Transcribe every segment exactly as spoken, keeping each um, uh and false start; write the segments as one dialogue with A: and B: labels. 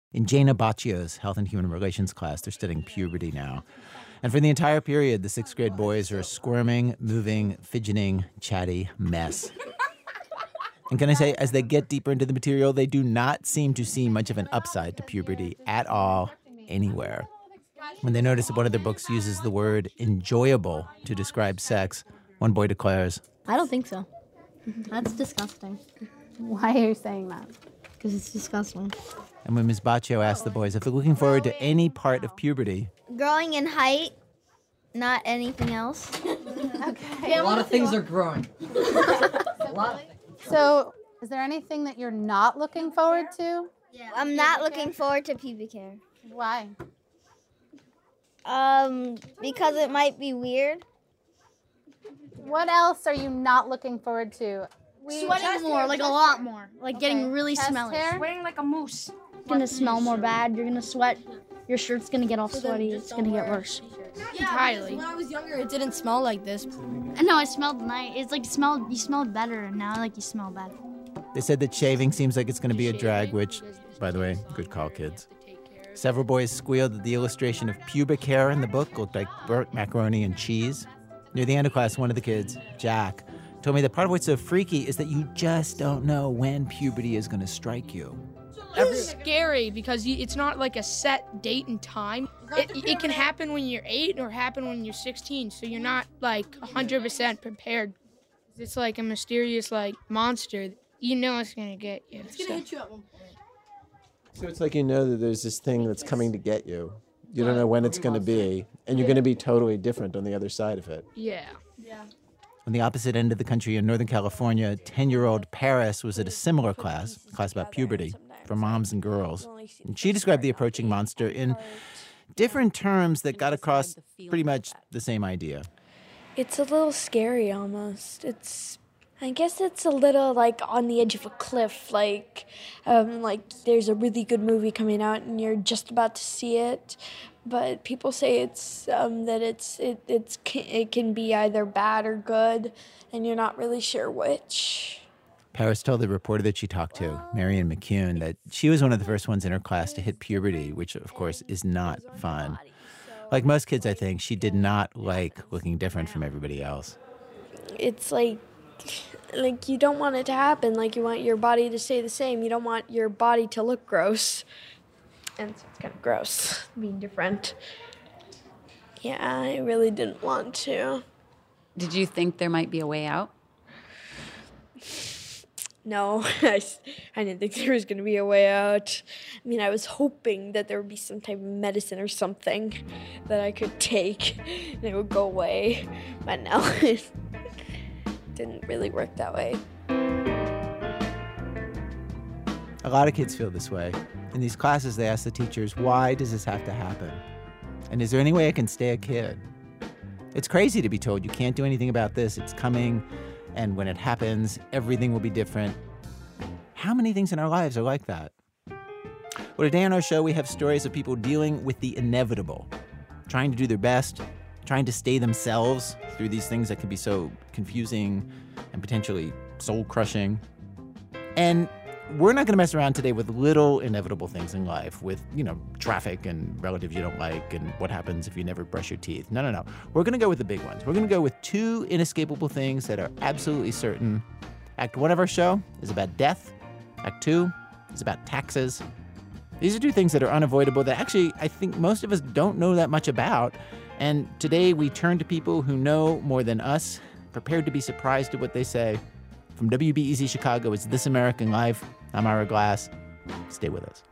A: In Jana Baccio's Health and Human Relations class, they're studying puberty now. And for the entire period, the sixth grade boys are a squirming, moving, fidgeting, chatty mess. And can I say, as they get deeper into the material, they do not seem to see much of an upside to puberty at all, anywhere. When they notice that one of their books uses the word enjoyable to describe sex, one boy declares,
B: I don't think so. That's disgusting.
C: Why are you saying that?
B: Because it's disgusting.
A: And when Miz Baccio asked the boys if they're looking forward to any part of puberty,
D: growing in height, not anything else.
C: Okay.
E: A lot of things are growing. A lot of things.
C: So, is there anything that you're not looking forward to?
D: Yeah. I'm not looking forward to pubic hair.
C: Why?
D: Um, because it might be weird.
C: What else are you not looking forward to?
B: We Sweating more, like a lot more. Like
C: Okay.
B: getting really
C: Chest
B: smelly.
C: hair?
F: Sweating like a moose.
B: It's gonna smell more bad. You're gonna sweat. Your shirt's gonna get all sweaty. It's gonna get worse.
F: Entirely.
G: When I was younger, it didn't smell like this.
B: I know, it smelled nice. It's like smelled. You smelled better, and now like you smell bad.
A: they said that shaving seems like it's going to be a drag, which, by the way, good call, kids. Several boys squealed that the illustration of pubic hair in the book looked like burnt macaroni and cheese. Near the end of class, one of the kids, Jack, told me that part of what's so freaky is that you just don't know when puberty is going to strike you.
F: It's scary because you, it's not like a set date and time. It, it can happen when you're eight or happen when you're sixteen, so you're not like one hundred percent prepared. It's like a mysterious like monster. You know it's going to get you.
G: It's gonna
F: so.
G: hit you at one point.
H: So it's like you know that there's this thing that's coming to get you. You don't know when it's going to be, and you're going to be totally different on the other side of it.
F: Yeah.
G: Yeah.
A: On the opposite end of the country in Northern California, ten-year-old Paris was at a similar class, a class about puberty, for moms and girls. And she described the approaching monster in different terms that got across pretty much the same idea.
I: It's a little scary almost. It's, I guess it's a little like on the edge of a cliff, like, um, like there's a really good movie coming out and you're just about to see it, but people say it's um, that it's it it's it can be either bad or good, and you're not really sure which.
A: Paris told the reporter that she talked to, Marion McCune, that she was one of the first ones in her class to hit puberty, which, of course, is not fun. Like most kids, I think, she did not like looking different from everybody else.
I: It's like, like you don't want it to happen. Like you want your body to stay the same. You don't want your body to look gross. And so it's kind of gross being different. Yeah, I really didn't want to.
J: Did you think there might be a way out?
I: No, I, I didn't think there was going to be a way out. I mean, I was hoping that there would be some type of medicine or something that I could take and it would go away. But no, it didn't really work that way.
A: A lot of kids feel this way. In these classes, they ask the teachers, why does this have to happen? And is there any way I can stay a kid? It's crazy to be told you can't do anything about this, it's coming, and when it happens, everything will be different. How many things in our lives are like that? Well, today on our show, we have stories of people dealing with the inevitable, trying to do their best, trying to stay themselves through these things that can be so confusing and potentially soul-crushing. And we're not going to mess around today with little inevitable things in life, with, you know, traffic and relatives you don't like and what happens if you never brush your teeth. No, no, no. We're going to go with the big ones. We're going to go with two inescapable things that are absolutely certain. Act one of our show is about death. Act two is about taxes. These are two things that are unavoidable that actually I think most of us don't know that much about. And today we turn to people who know more than us, prepared to be surprised at what they say. From W B E Z Chicago, it's This American Life. I'm Ira Glass. Stay with us.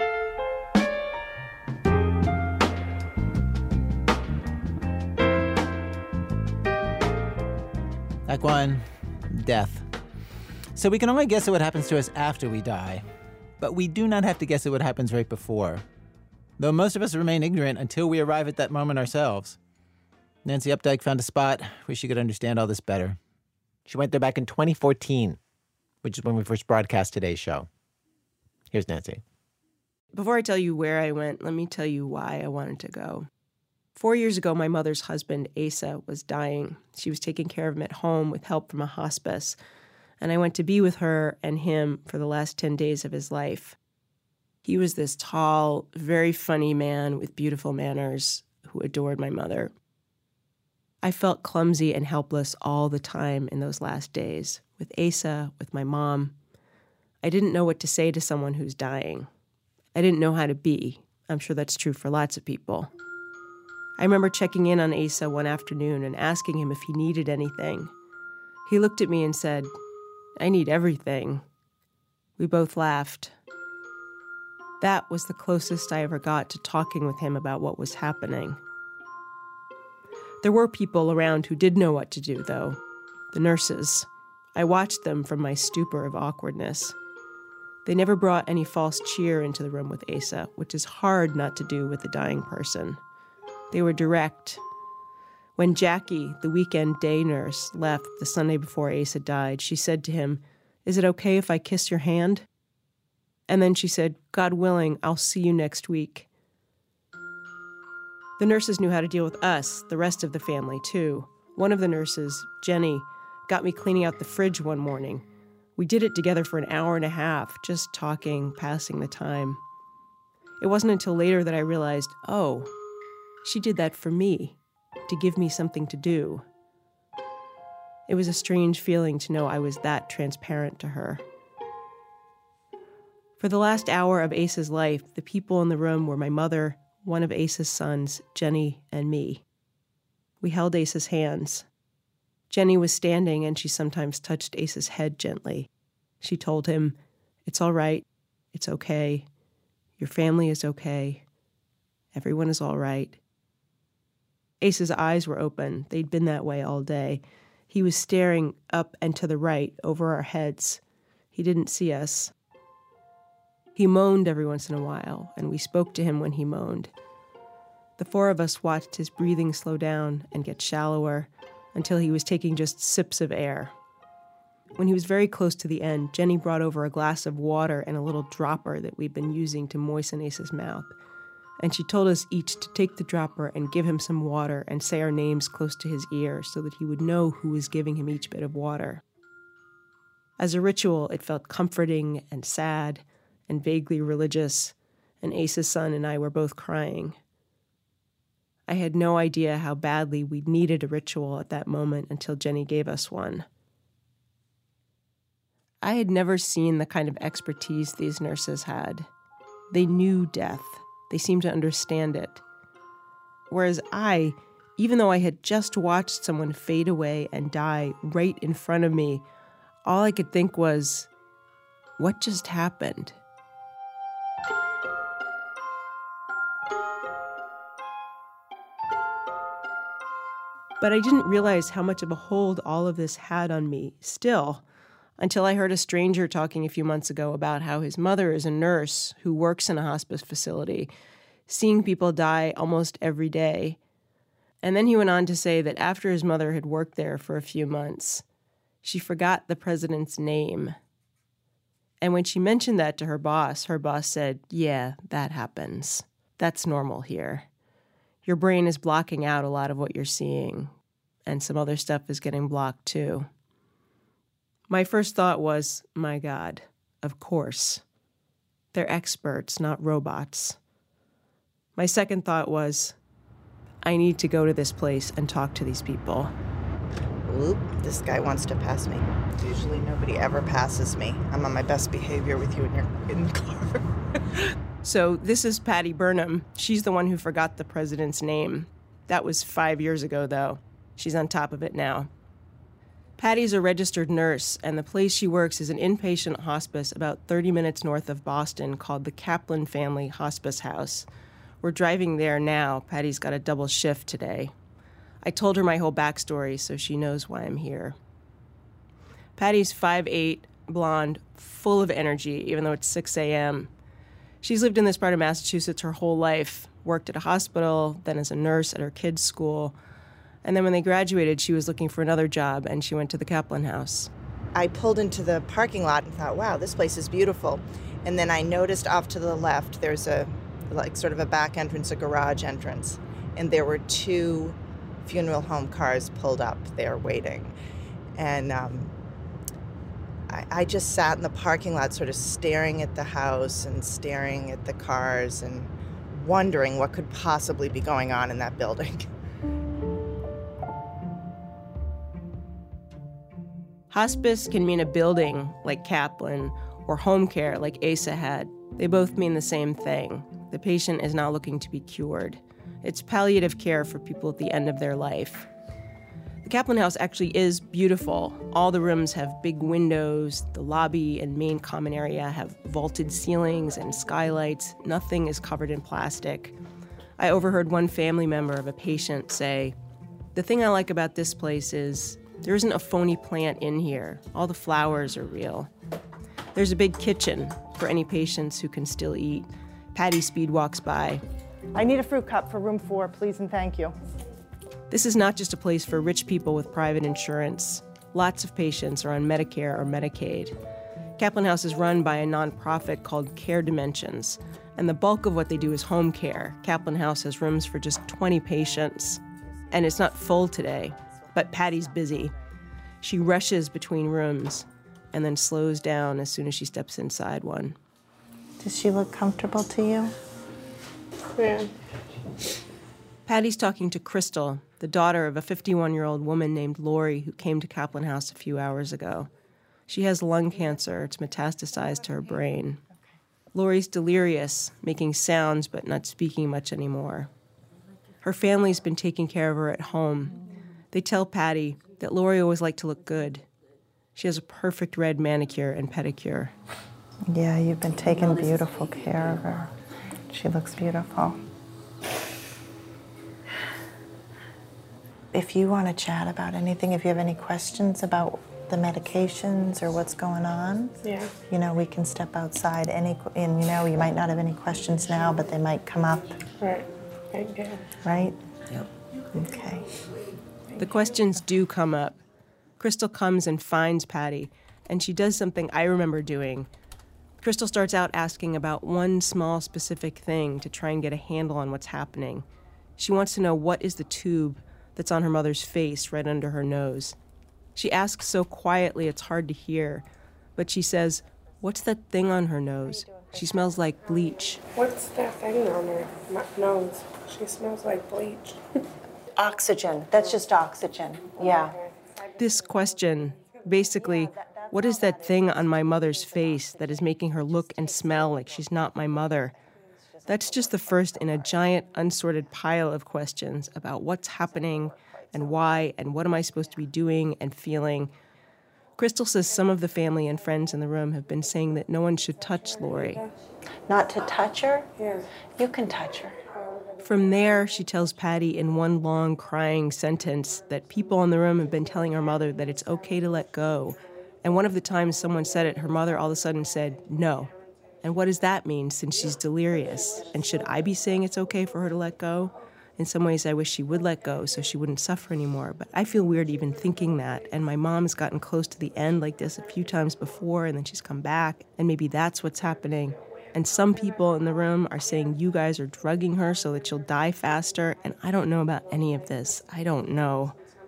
A: Act one, death. So we can only guess at what happens to us after we die, but we do not have to guess at what happens right before. Though most of us remain ignorant until we arrive at that moment ourselves. Nancy Updike found a spot where she could understand all this better. She went there back in twenty fourteen, which is when we first broadcast today's show. Here's Nancy.
K: Before I tell you where I went, let me tell you why I wanted to go. Four years ago, my mother's husband, Asa, was dying. She was taking care of him at home with help from a hospice. And I went to be with her and him for the last ten days of his life. He was this tall, very funny man with beautiful manners who adored my mother. I felt clumsy and helpless all the time in those last days, with Asa, with my mom. I didn't know what to say to someone who's dying. I didn't know how to be. I'm sure that's true for lots of people. I remember checking in on Asa one afternoon and asking him if he needed anything. He looked at me and said, "I need everything." We both laughed. That was the closest I ever got to talking with him about what was happening. There were people around who did know what to do, though. The nurses. I watched them from my stupor of awkwardness. They never brought any false cheer into the room with Asa, which is hard not to do with a dying person. They were direct. When Jackie, the weekend day nurse, left the Sunday before Asa died, she said to him, "Is it okay if I kiss your hand?" And then she said, "God willing, I'll see you next week." The nurses knew how to deal with us, the rest of the family, too. One of the nurses, Jenny, got me cleaning out the fridge one morning. We did it together for an hour and a half, just talking, passing the time. It wasn't until later that I realized, oh, she did that for me, to give me something to do. It was a strange feeling to know I was that transparent to her. For the last hour of Asa's life, the people in the room were my mother, one of Asa's sons, Jenny, and me. We held Asa's hands. Jenny was standing, and she sometimes touched Asa's head gently. She told him, "It's all right. It's okay. Your family is okay. Everyone is all right." Asa's eyes were open. They'd been that way all day. He was staring up and to the right, over our heads. He didn't see us. He moaned every once in a while, and we spoke to him when he moaned. The four of us watched his breathing slow down and get shallower until he was taking just sips of air. When he was very close to the end, Jenny brought over a glass of water and a little dropper that we'd been using to moisten Asa's mouth. And she told us each to take the dropper and give him some water and say our names close to his ear so that he would know who was giving him each bit of water. As a ritual, it felt comforting and sad and vaguely religious, and Asa's son and I were both crying. I had no idea how badly we needed a ritual at that moment until Jenny gave us one. I had never seen the kind of expertise these nurses had. They knew death. They seemed to understand it. Whereas I, even though I had just watched someone fade away and die right in front of me, all I could think was, what just happened? But I didn't realize how much of a hold all of this had on me still, until I heard a stranger talking a few months ago about how his mother is a nurse who works in a hospice facility, seeing people die almost every day. And then he went on to say that after his mother had worked there for a few months, she forgot the president's name. And when she mentioned that to her boss, her boss said, "Yeah, that happens. That's normal here. Your brain is blocking out a lot of what you're seeing, and some other stuff is getting blocked too." My first thought was, my God, of course. They're experts, not robots. My second thought was, I need to go to this place and talk to these people.
L: Oop, this guy wants to pass me. Usually nobody ever passes me. I'm on my best behavior with you in your in the car.
K: So this is Patty Burnham. She's the one who forgot the president's name. That was five years ago, though. She's on top of it now. Patty's a registered nurse, and the place she works is an inpatient hospice about thirty minutes north of Boston called the Kaplan Family Hospice House. We're driving there now. Patty's got a double shift today. I told her my whole backstory, so she knows why I'm here. Patty's five eight, blonde, full of energy, even though it's six a.m. She's lived in this part of Massachusetts her whole life, worked at a hospital, then as a nurse at her kids' school. And then when they graduated, she was looking for another job, and she went to the Kaplan House.
L: I pulled into the parking lot and thought, wow, this place is beautiful. And then I noticed off to the left, there's a, like, sort of a back entrance, a garage entrance. And there were two funeral home cars pulled up there waiting. And um, I, I just sat in the parking lot sort of staring at the house and staring at the cars and wondering what could possibly be going on in that building.
K: Hospice can mean a building like Kaplan or home care like Asa had. They both mean the same thing. The patient is not looking to be cured. It's palliative care for people at the end of their life. The Kaplan House actually is beautiful. All the rooms have big windows. The lobby and main common area have vaulted ceilings and skylights. Nothing is covered in plastic. I overheard one family member of a patient say, "The thing I like about this place is there isn't a phony plant in here. All the flowers are real." There's a big kitchen for any patients who can still eat. Patty Speed walks by.
M: "I need a fruit cup for room four, please and thank you."
K: This is not just a place for rich people with private insurance. Lots of patients are on Medicare or Medicaid. Kaplan House is run by a nonprofit called Care Dimensions, and the bulk of what they do is home care. Kaplan House has rooms for just twenty patients, and it's not full today, but Patty's busy. She rushes between rooms and then slows down as soon as she steps inside one.
L: Does she look comfortable to you?
N: Yeah.
K: Patty's talking to Crystal, the daughter of a fifty-one-year-old woman named Lori who came to Kaplan House a few hours ago. She has lung cancer. It's metastasized to her brain. Lori's delirious, making sounds but not speaking much anymore. Her family's been taking care of her at home. They tell Patty that Lori always liked to look good. She has a perfect red manicure and pedicure.
L: Yeah, you've been taking beautiful care of her. She looks beautiful. If you want to chat about anything, if you have any questions about the medications or what's going on,
N: yeah,
L: you know, we can step outside. Any, and you know, you might not have any questions now, but they might come up.
N: Right. Thank you.
L: Right?
K: Yep.
L: Okay.
K: The questions do come up. Crystal comes and finds Patty, and she does something I remember doing. Crystal starts out asking about one small specific thing to try and get a handle on what's happening. She wants to know what is the tube that's on her mother's face right under her nose. She asks so quietly it's hard to hear, but she says, "What's that thing on her nose? She smells like bleach."
N: What's that thing on her nose? She smells like bleach.
L: Oxygen. That's just oxygen. Yeah.
K: This question, basically, what is that thing on my mother's face that is making her look and smell like she's not my mother? That's just the first in a giant, unsorted pile of questions about what's happening and why and what am I supposed to be doing and feeling. Crystal says some of the family and friends in the room have been saying that no one should touch Lori.
L: Not to touch her?
N: Yeah.
L: You can touch her.
K: From there, she tells Patty in one long, crying sentence that people in the room have been telling her mother that it's okay to let go. And one of the times someone said it, her mother all of a sudden said, "No." And what does that mean since she's delirious? And should I be saying it's okay for her to let go? In some ways, I wish she would let go so she wouldn't suffer anymore. But I feel weird even thinking that. And my mom has gotten close to the end like this a few times before, and then she's come back. And maybe that's what's happening. And some people in the room are saying you guys are drugging her so that she'll die faster. And I don't know about any of this. I don't know.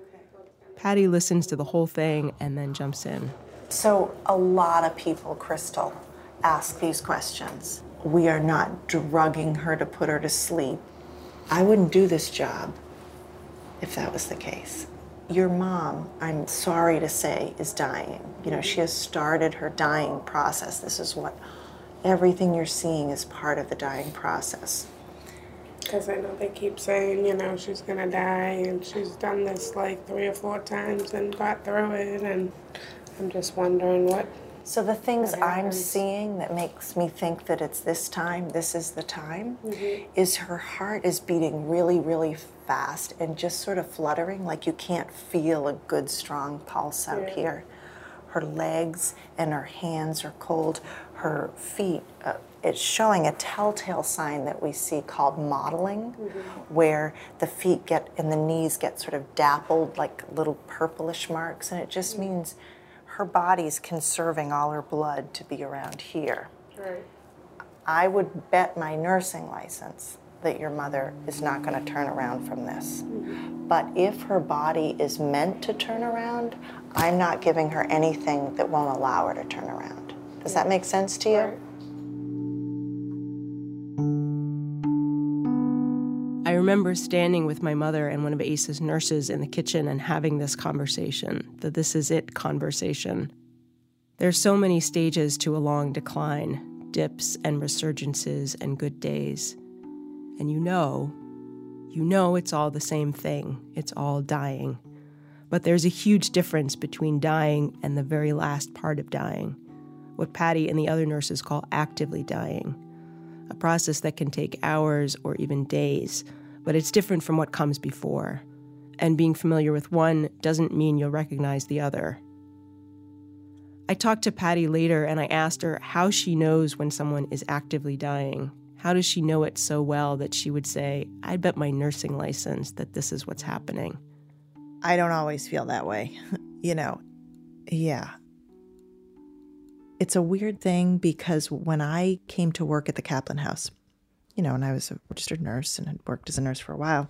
K: Patty listens to the whole thing and then jumps in.
L: So a lot of people, Crystal, ask these questions. We are not drugging her to put her to sleep. I wouldn't do this job if that was the case. Your mom, I'm sorry to say, is dying. You know, she has started her dying process. This is what everything you're seeing is part of the dying process.
N: Because I know they keep saying, you know, she's gonna die, and she's done this like three or four times and got through it, and I'm just wondering what.
L: So the things I'm seeing that makes me think that it's this time, this is the time, mm-hmm. is her heart is beating really, really fast and just sort of fluttering, like you can't feel a good, strong pulse out yeah. here. Her legs and her hands are cold. Her feet, uh, it's showing a telltale sign that we see called mottling, mm-hmm. where the feet get and the knees get sort of dappled like little purplish marks, and it just mm-hmm. means her body's conserving all her blood to be around here.
N: Right.
L: I would bet my nursing license that your mother is not going to turn around from this. But if her body is meant to turn around, I'm not giving her anything that won't allow her to turn around. Does that make sense to you?
K: I remember standing with my mother and one of Ace's nurses in the kitchen and having this conversation, the this is it conversation. There's so many stages to a long decline, dips and resurgences and good days. And you know, you know it's all the same thing. It's all dying. But there's a huge difference between dying and the very last part of dying, what Patty and the other nurses call actively dying, a process that can take hours or even days, but it's different from what comes before. And being familiar with one doesn't mean you'll recognize the other. I talked to Patty later and I asked her how she knows when someone is actively dying. How does she know it so well that she would say, I bet my nursing license that this is what's happening?
O: I don't always feel that way. You know, yeah. It's a weird thing because when I came to work at the Kaplan House, you know, and I was a registered nurse and had worked as a nurse for a while,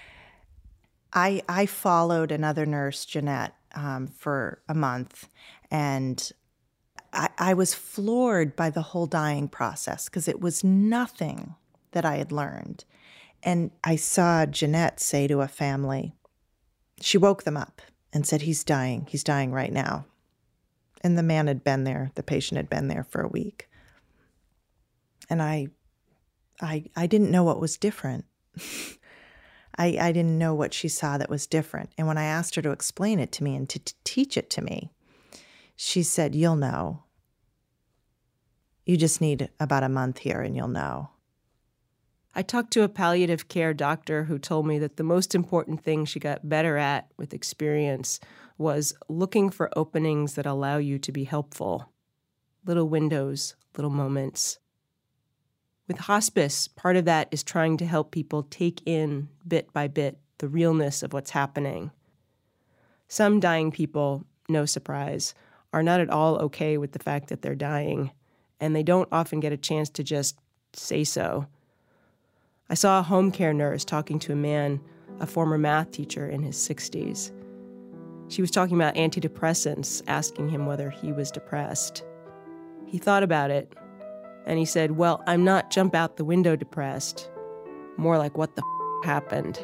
O: I I followed another nurse, Jeanette, um, for a month, and I, I was floored by the whole dying process because it was nothing that I had learned. And I saw Jeanette say to a family, she woke them up and said, he's dying, he's dying right now. And the man had been there, the patient had been there for a week. And I I I didn't know what was different. I, I didn't know what she saw that was different. And when I asked her to explain it to me and to, to teach it to me, she said, you'll know. You just need about a month here and you'll know.
K: I talked to a palliative care doctor who told me that the most important thing she got better at with experience was looking for openings that allow you to be helpful. Little windows, little moments. With hospice, part of that is trying to help people take in, bit by bit, the realness of what's happening. Some dying people, no surprise, are not at all okay with the fact that they're dying, and they don't often get a chance to just say so. I saw a home care nurse talking to a man, a former math teacher in his sixties. She was talking about antidepressants, asking him whether he was depressed. He thought about it, and he said, well, I'm not jump out the window depressed. More like, what the f- happened?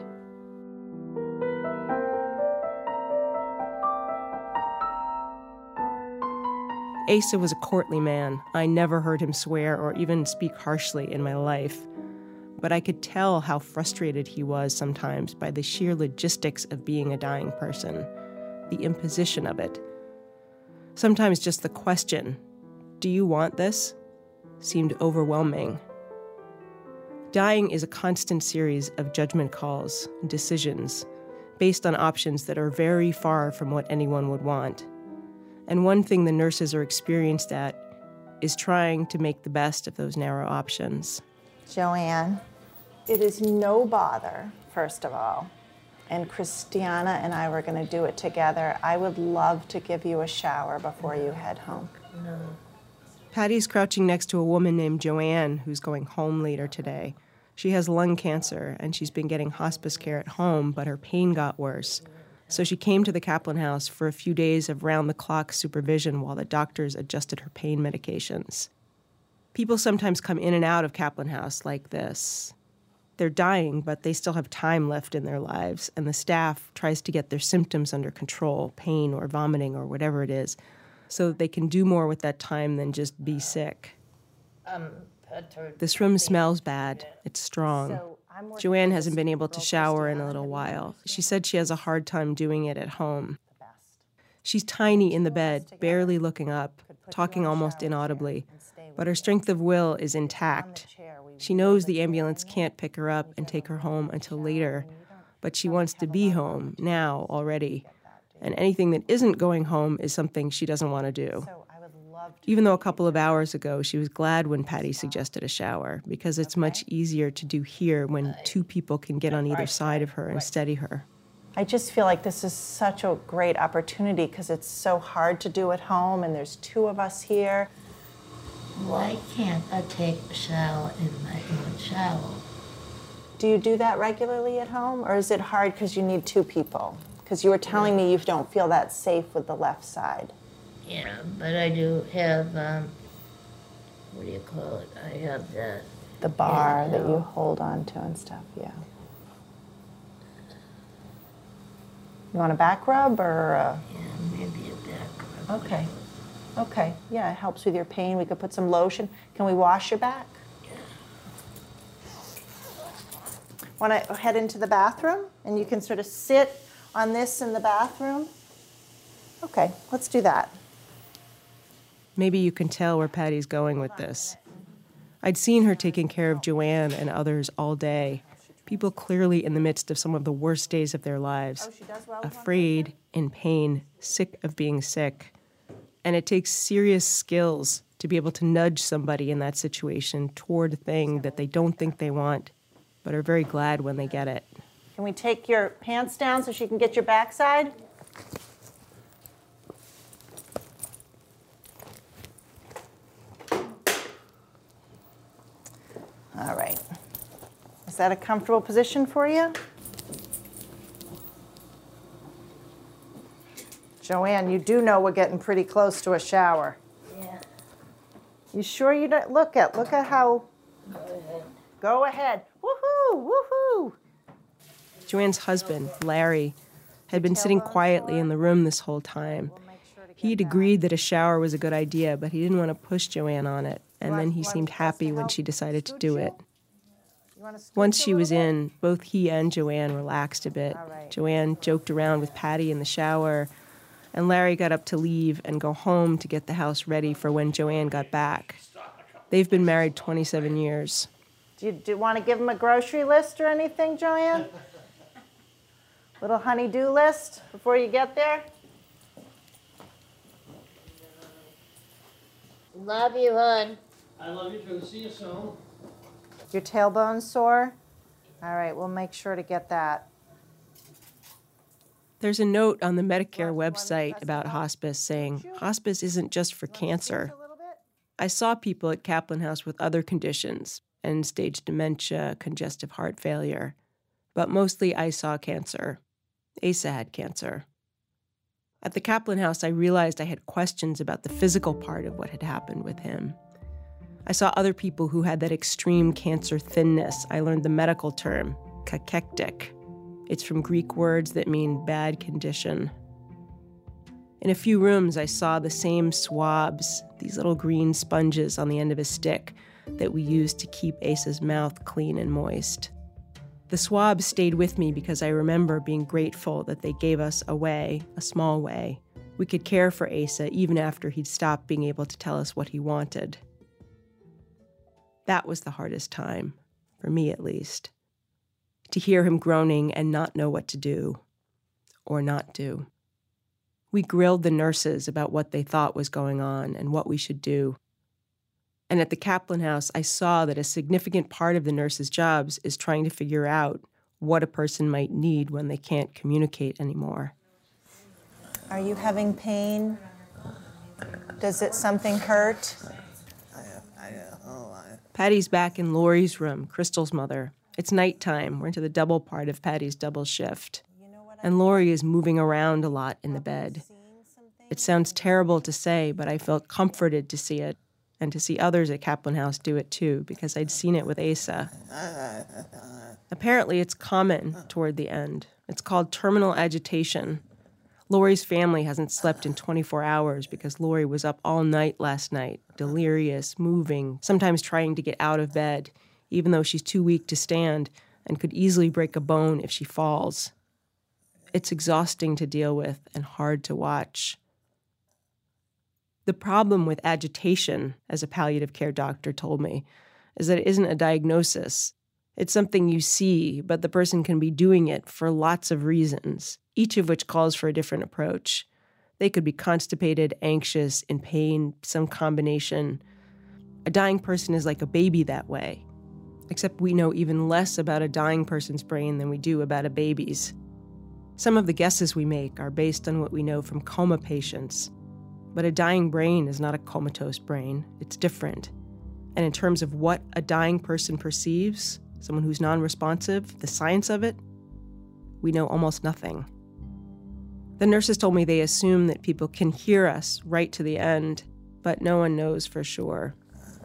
K: Asa was a courtly man. I never heard him swear or even speak harshly in my life. But I could tell how frustrated he was sometimes by the sheer logistics of being a dying person, the imposition of it. Sometimes just the question, do you want this? Seemed overwhelming. Dying is a constant series of judgment calls, decisions, based on options that are very far from what anyone would want. And one thing the nurses are experienced at is trying to make the best of those narrow options.
L: Joanne, it is no bother, first of all. And Christiana and I were going to do it together. I would love to give you a shower before you head home.
K: No. Patty's crouching next to a woman named Joanne who's going home later today. She has lung cancer, and she's been getting hospice care at home, but her pain got worse. So she came to the Kaplan House for a few days of round-the-clock supervision while the doctors adjusted her pain medications. People sometimes come in and out of Kaplan House like this. They're dying, but they still have time left in their lives, and the staff tries to get their symptoms under control, pain or vomiting or whatever it is, so that they can do more with that time than just be sick. Um, this room smells bad. It's strong. Joanne hasn't been able to shower in a little while. She said she has a hard time doing it at home. She's tiny in the bed, barely looking up, talking almost inaudibly, but her strength of will is intact. She knows the ambulance can't pick her up and take her home until later, but she wants to be home now already. And anything that isn't going home is something she doesn't want to do. Even though a couple of hours ago she was glad when Patty suggested a shower, because it's much easier to do here when two people can get on either side of her and steady her.
L: I just feel like this is such a great opportunity because it's so hard to do at home and there's two of us here.
P: Why can't I take a shower in my own shower?
L: Do you do that regularly at home, or is it hard because you need two people? Because you were telling me you don't feel that safe with the left side.
P: Yeah, but I do have, um, what do you call it? I have the...
L: The bar that you hold on to and stuff, yeah. You want a back rub or a...
P: Yeah, maybe a back rub.
L: Okay. Okay. Yeah, it helps with your pain. We could put some lotion. Can we wash your back? Want to head into the bathroom? And you can sort of sit on this in the bathroom? Okay, let's do that.
K: Maybe you can tell where Patty's going with this. I'd seen her taking care of Joanne and others all day. People clearly in the midst of some of the worst days of their lives. Afraid, in pain, sick of being sick. And it takes serious skills to be able to nudge somebody in that situation toward a thing that they don't think they want, but are very glad when they get it.
L: Can we take your pants down so she can get your backside? All right. Is that a comfortable position for you? Joanne, you do know we're getting pretty close to a shower.
P: Yeah.
L: You sure you don't? Look at, look at how.
P: Go ahead.
L: Go ahead. Woohoo, woohoo.
K: Joanne's husband, Larry, had been sitting quietly in the room this whole time. He'd agreed that a shower was a good idea, but he didn't want to push Joanne on it, and then he seemed happy when she decided to do it. Once she was in, both he and Joanne relaxed a bit. Joanne joked around with Patty in the shower, and Larry got up to leave and go home to get the house ready for when Joanne got back. They've been married twenty-seven years.
L: Do you, do you want to give him a grocery list or anything, Joanne? Little honey-do list before you get there?
P: Love you, hon.
Q: I love you too. See you soon.
L: Your tailbone sore? All right, we'll make sure to get that.
K: There's a note on the Medicare website about hospice saying, hospice isn't just for cancer. I saw people at Kaplan House with other conditions, end-stage dementia, congestive heart failure, but mostly I saw cancer. Asa had cancer. At the Kaplan House, I realized I had questions about the physical part of what had happened with him. I saw other people who had that extreme cancer thinness. I learned the medical term, cachectic. It's from Greek words that mean bad condition. In a few rooms, I saw the same swabs, these little green sponges on the end of a stick that we used to keep Asa's mouth clean and moist. The swabs stayed with me because I remember being grateful that they gave us a way, a small way. We could care for Asa even after he'd stopped being able to tell us what he wanted. That was the hardest time, for me at least. To hear him groaning and not know what to do, or not do. We grilled the nurses about what they thought was going on and what we should do. And at the Kaplan House, I saw that a significant part of the nurses' jobs is trying to figure out what a person might need when they can't communicate anymore.
L: Are you having pain? Does it something hurt?
K: Patty's back in Lori's room, Crystal's mother. It's nighttime. We're into the double part of Patty's double shift. And Lori is moving around a lot in the bed. It sounds terrible to say, but I felt comforted to see it, and to see others at Kaplan House do it too, because I'd seen it with Asa. Apparently it's common toward the end. It's called terminal agitation. Lori's family hasn't slept in twenty-four hours because Lori was up all night last night, delirious, moving, sometimes trying to get out of bed, even though she's too weak to stand and could easily break a bone if she falls. It's exhausting to deal with and hard to watch. The problem with agitation, as a palliative care doctor told me, is that it isn't a diagnosis. It's something you see, but the person can be doing it for lots of reasons, each of which calls for a different approach. They could be constipated, anxious, in pain, some combination. A dying person is like a baby that way, except we know even less about a dying person's brain than we do about a baby's. Some of the guesses we make are based on what we know from coma patients. But a dying brain is not a comatose brain. It's different. And in terms of what a dying person perceives, someone who's non-responsive, the science of it, we know almost nothing. The nurses told me they assume that people can hear us right to the end, but no one knows for sure.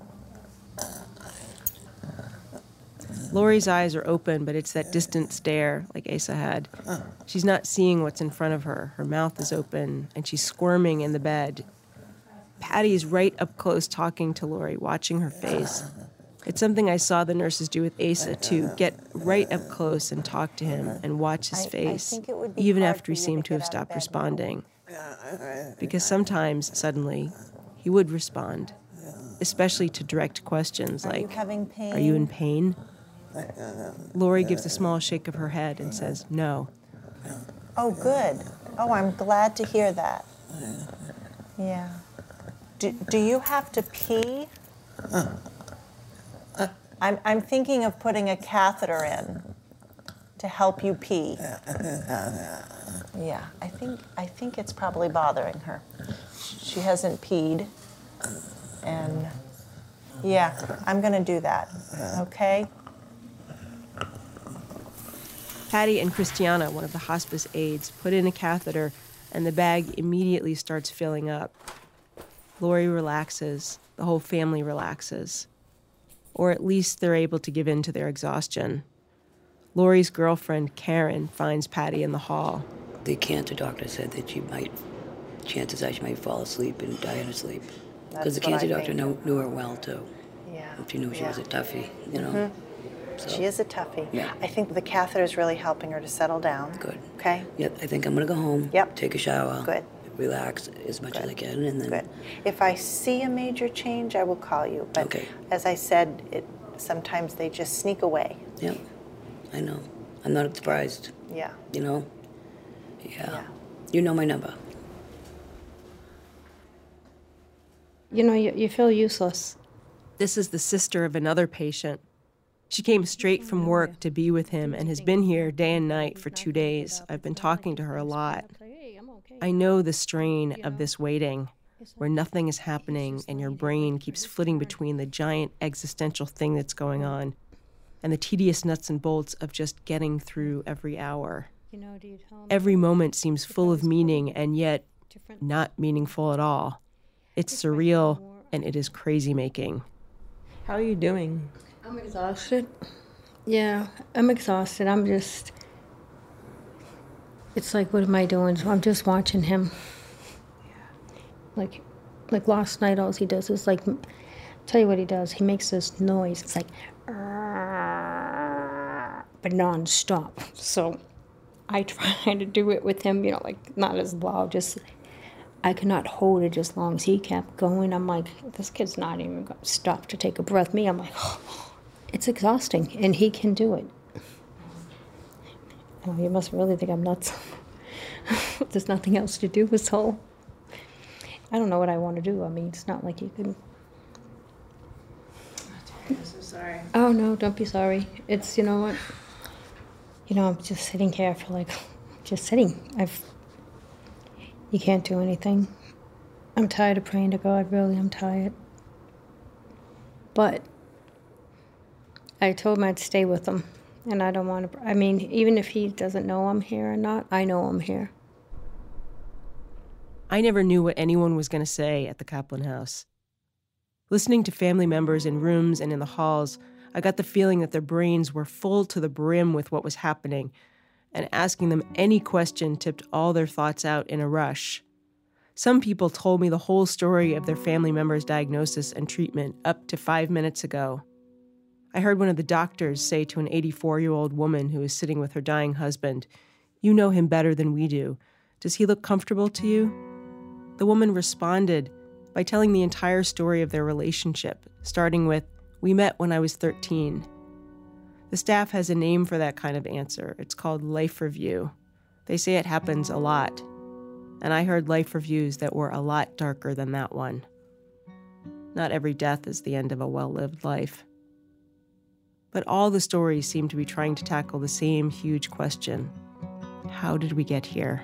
K: Lori's eyes are open, but it's that distant stare like Asa had. She's not seeing what's in front of her. Her mouth is open, and she's squirming in the bed. Patty is right up close talking to Lori, watching her face. It's something I saw the nurses do with Asa, too, get right up close and talk to him and watch his face, even after he seemed to have stopped responding. Because sometimes, suddenly, he would respond, especially to direct questions like, "Are you in pain?" Lori gives a small shake of her head and says, "No."
L: Oh, good. Oh, I'm glad to hear that. Yeah. Do, do you have to pee? I'm, I'm thinking of putting a catheter in to help you pee. Yeah, I think, I think it's probably bothering her. She hasn't peed. And yeah, I'm going to do that, okay?
K: Patty and Christiana, one of the hospice aides, put in a catheter, and the bag immediately starts filling up. Lori relaxes. The whole family relaxes. Or at least they're able to give in to their exhaustion. Lori's girlfriend, Karen, finds Patty in the hall.
R: The cancer doctor said that she might, chances are she might fall asleep and die in her sleep. Because the cancer doctor know, knew her well, too.
L: Yeah.
R: She knew she
L: yeah.
R: was a toughie, you know.
L: Mm-hmm.
R: So,
L: she is a toughie.
R: Yeah.
L: I think the catheter is really helping her to settle down.
R: Good.
L: Okay?
R: Yep, I think I'm going to go home.
L: Yep.
R: Take a shower.
L: Good.
R: Relax as much
L: Good.
R: as I can, and then...
L: Good. If I see a major change, I will call you. But
R: okay.
L: As I said, it, sometimes they just sneak away.
R: Yep, I know. I'm not surprised.
L: Yeah.
R: You know? Yeah.
L: yeah.
R: You know my number.
S: You know, you, you feel useless.
K: This is the sister of another patient. She came straight from work to be with him and has been here day and night for two days. I've been talking to her a lot. I know the strain of this waiting, where nothing is happening and your brain keeps flitting between the giant existential thing that's going on and the tedious nuts and bolts of just getting through every hour. Every moment seems full of meaning and yet not meaningful at all. It's surreal and it is crazy-making.
S: How are you doing? I'm exhausted. Yeah, I'm exhausted. I'm just... It's like, what am I doing? So I'm just watching him. Like, like last night, all he does is like, tell you what he does. He makes this noise. It's like, but non-stop. So I try to do it with him, you know, like not as loud. Just I cannot hold it as long as he kept going. I'm like, this kid's not even going to stop to take a breath. Me, I'm like, oh, it's exhausting, and he can do it. Oh, you must really think I'm nuts. There's nothing else to do, so I don't know what I want to do. I mean, it's not like you can... I'm so sorry. Oh, no, don't be sorry. It's, you know what? You know, I'm just sitting here for like, just sitting. I've... You can't do anything. I'm tired of praying to God, really, I'm tired. But I told him I'd stay with him. And I don't want to, I mean, even if he doesn't know I'm here or not, I know I'm here.
K: I never knew what anyone was going to say at the Kaplan House. Listening to family members in rooms and in the halls, I got the feeling that their brains were full to the brim with what was happening, and asking them any question tipped all their thoughts out in a rush. Some people told me the whole story of their family member's diagnosis and treatment up to five minutes ago. I heard one of the doctors say to an eighty-four-year-old woman who was sitting with her dying husband, "You know him better than we do. Does he look comfortable to you?" The woman responded by telling the entire story of their relationship, starting with, "We met when I was thirteen. The staff has a name for that kind of answer. It's called life review. They say it happens a lot. And I heard life reviews that were a lot darker than that one. Not every death is the end of a well-lived life. But all the stories seem to be trying to tackle the same huge question. How did we get here?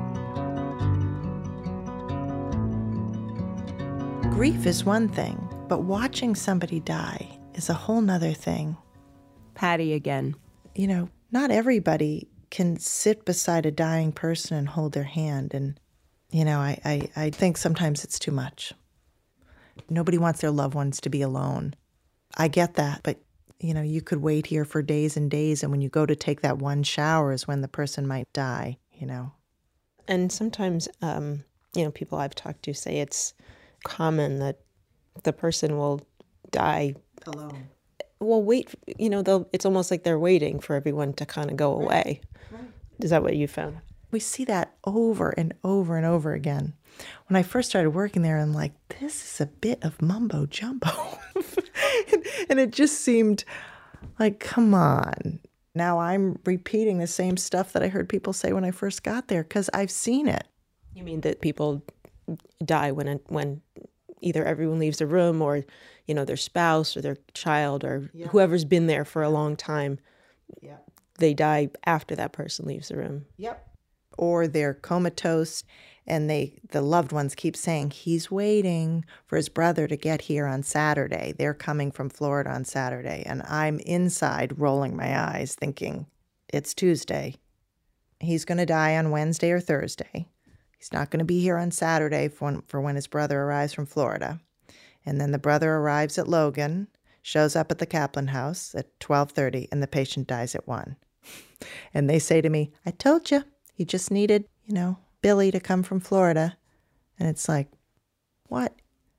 O: Grief is one thing, But watching somebody die is a whole nother thing.
K: Patty again.
O: You know, not everybody can sit beside a dying person and hold their hand. And, you know, I, I, I think sometimes it's too much. Nobody wants their loved ones to be alone. I get that, but, you know, you could wait here for days and days, and when you go to take that one shower is when the person might die, you know.
K: And sometimes, um, you know, people I've talked to say it's common that the person will die
O: alone.
K: Well, wait, you know, they'll, it's almost like they're waiting for everyone to kind of go away.
O: Right.
K: Is that what you found?
O: We see that over and over and over again. When I first started working there, I'm like, this is a bit of mumbo jumbo. and, and it just seemed like, come on. Now I'm repeating the same stuff that I heard people say when I first got there because I've seen it.
K: You mean that people die when it, when either everyone leaves the room or, you know, their spouse or their child or
O: yeah.
K: whoever's been there for a long time,
O: yeah.
K: they die after that person leaves the room.
O: Yep. Or they're comatose and they the loved ones keep saying, he's waiting for his brother to get here on Saturday. They're coming from Florida on Saturday. And I'm inside rolling my eyes thinking, it's Tuesday. He's going to die on Wednesday or Thursday. He's not going to be here on Saturday for when, for when his brother arrives from Florida. And then the brother arrives at Logan, shows up at the Kaplan house at twelve thirty, and the patient dies at one. And they say to me, I told you, he just needed, you know, Billy to come from Florida. And it's like, what?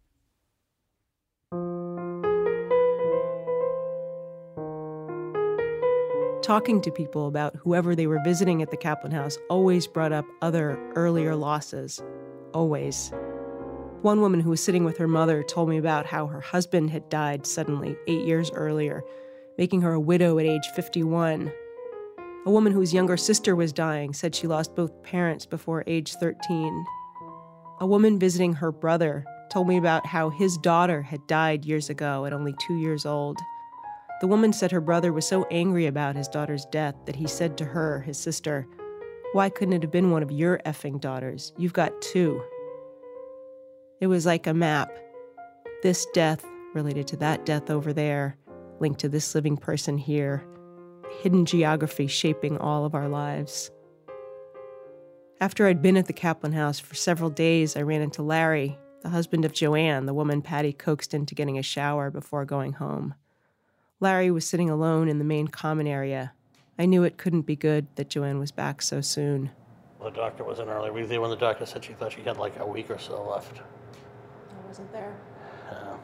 K: Talking to people about whoever they were visiting at the Kaplan house always brought up other earlier losses. Always. One woman who was sitting with her mother told me about how her husband had died suddenly eight years earlier, making her a widow at age fifty-one. A woman whose younger sister was dying said she lost both parents before age thirteen. A woman visiting her brother told me about how his daughter had died years ago at only two years old. The woman said her brother was so angry about his daughter's death that he said to her, his sister, why couldn't it have been one of your effing daughters? You've got two. It was like a map. This death related to that death over there, linked to this living person here. Hidden geography shaping all of our lives. After I'd been at the Kaplan house for several days, I ran into Larry, the husband of Joanne, the woman Patty coaxed into getting a shower before going home. Larry was sitting alone in the main common area. I knew it couldn't be good that Joanne was back so soon.
Q: The doctor wasn't early. We were there when the doctor said she thought she had like a week or so left.
K: I wasn't there.
Q: Yeah.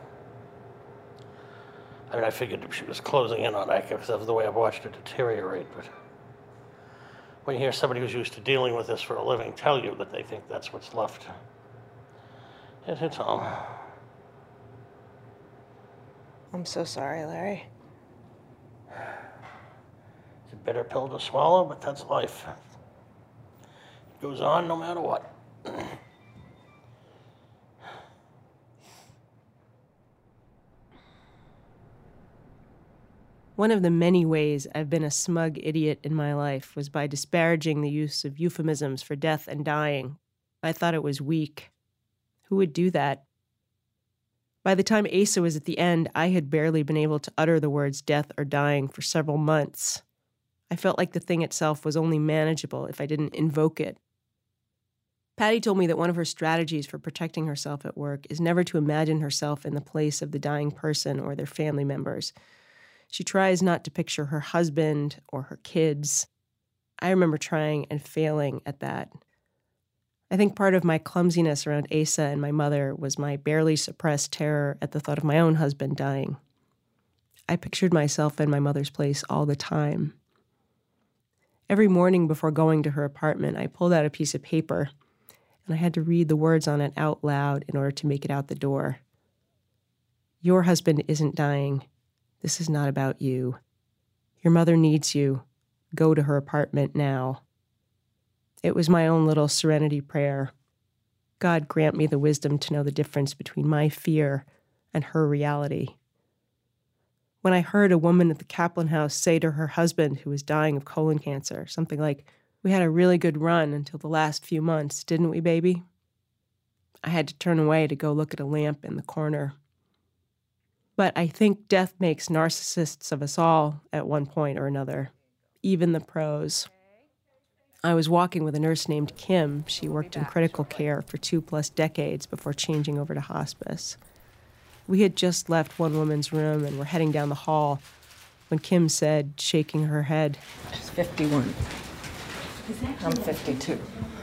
Q: I mean, I figured she was closing in on that because of the way I've watched her deteriorate, but when you hear somebody who's used to dealing with this for a living tell you that they think that's what's left, it hits home.
K: I'm so sorry, Larry.
Q: It's a bitter pill to swallow, but that's life. It goes on no matter what.
K: One of the many ways I've been a smug idiot in my life was by disparaging the use of euphemisms for death and dying. I thought it was weak. Who would do that? By the time Asa was at the end, I had barely been able to utter the words death or dying for several months. I felt like the thing itself was only manageable if I didn't invoke it. Patty told me that one of her strategies for protecting herself at work is never to imagine herself in the place of the dying person or their family members. She tries not to picture her husband or her kids. I remember trying and failing at that. I think part of my clumsiness around Asa and my mother was my barely suppressed terror at the thought of my own husband dying. I pictured myself in my mother's place all the time. Every morning before going to her apartment, I pulled out a piece of paper, and I had to read the words on it out loud in order to make it out the door. Your husband isn't dying. This is not about you. Your mother needs you. Go to her apartment now. It was my own little serenity prayer. God grant me the wisdom to know the difference between my fear and her reality. When I heard a woman at the Kaplan house say to her husband who was dying of colon cancer, something like, we had a really good run until the last few months, didn't we, baby? I had to turn away to go look at a lamp in the corner. But I think death makes narcissists of us all at one point or another, even the pros. I was walking with a nurse named Kim. She worked in critical care for two plus decades before changing over to hospice. We had just left one woman's room and were heading down the hall when Kim said, shaking her head,
T: She's fifty-one. I'm fifty-two.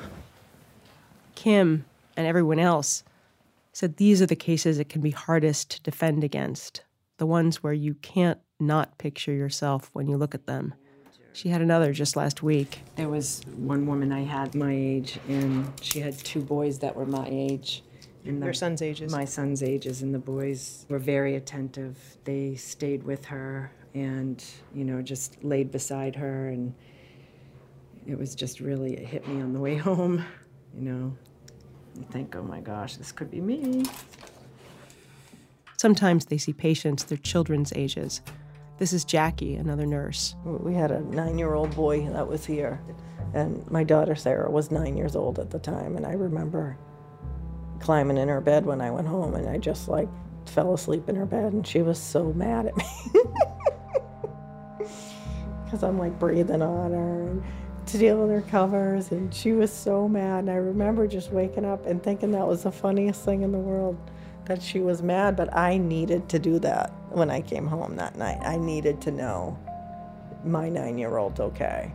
K: Kim and everyone else said these are the cases it can be hardest to defend against, the ones where you can't not picture yourself when you look at them. She had another just last week.
T: There was one woman I had my age, and she had two boys that were my age. And
K: Your son's ages?
T: My son's ages, and the boys were very attentive. They stayed with her and, you know, just laid beside her, and it was just really, it hit me on the way home, you know. You think, oh my gosh, this could be me.
K: Sometimes they see patients their children's ages. This is Jackie, another nurse.
U: We had a nine-year-old boy that was here, and my daughter Sarah was nine years old at the time, and I remember climbing in her bed when I went home, and I just like fell asleep in her bed, and she was so mad at me. Because I'm like breathing on her and stealing her covers, and she was so mad, and I remember just waking up and thinking that was the funniest thing in the world, that she was mad, but I needed to do that when I came home that night. I needed to know my nine-year-old's okay.